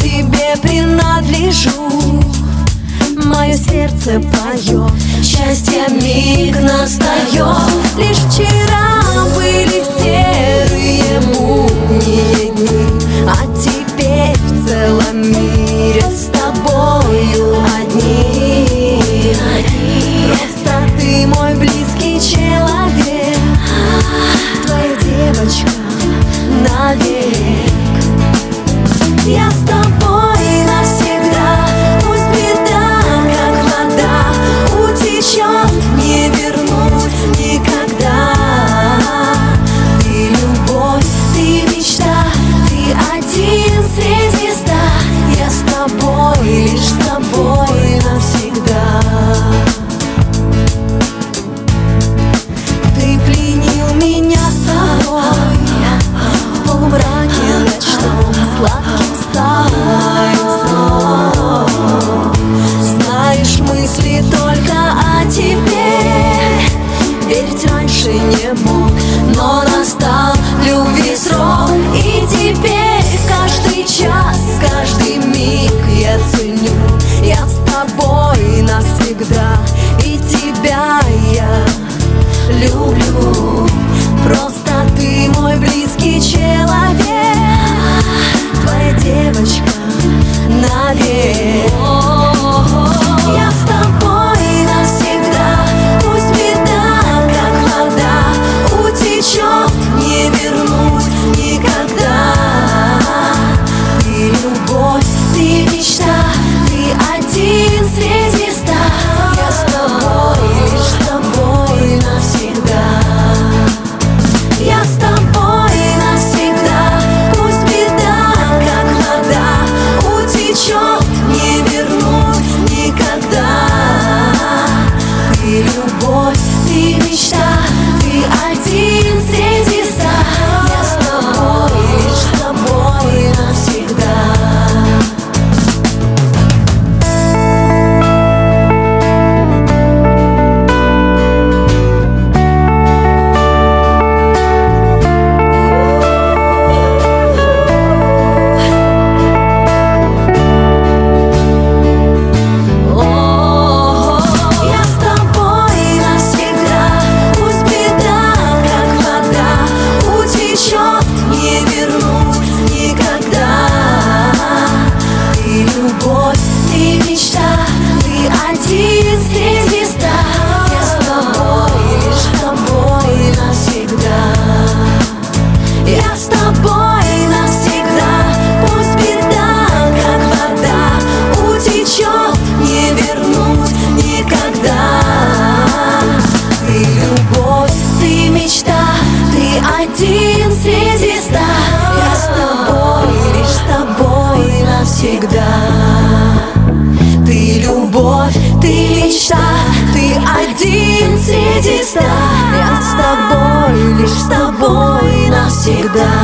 тебе принадлежу. Мое сердце поет, счастье миг настает. Лишь вчера были серые мутные дни, а теперь в целом мире с тобою одни. Просто ты мой близкий человек, твоя девочка навек. Я с тобой навсегда, пусть беда, как вода, утечет, не вернуть никогда. Ты любовь, ты мечта, ты один среди ста. Я с тобой, лишь с тобой навсегда. Ты пленил меня собой, в полумраке ночном сладким стал сон. Знаешь мысли только о тебе, ведь раньше не мог, но настал любви срок. И теперь каждый час, каждый миг я ценю. Я с тобой навсегда, и тебя я люблю. Просто ты мой близкий человек, твоя девочка навек. Я с тобой навсегда, пусть беда, как вода, утечет, не вернуть никогда. Ты любовь, ты мечта, ты один среди ста. Я с тобой, лишь с тобой навсегда. Я с тобой навсегда, пусть беда, как вода, утечет, не вернуть никогда. Ты любовь, ты мечта, ты один среди ста. Я с тобой, лишь с тобой навсегда. Один среди ста. Я с тобой, лишь с тобой навсегда. Ты любовь, ты мечта, ты один среди ста. Я с тобой, лишь с тобой навсегда.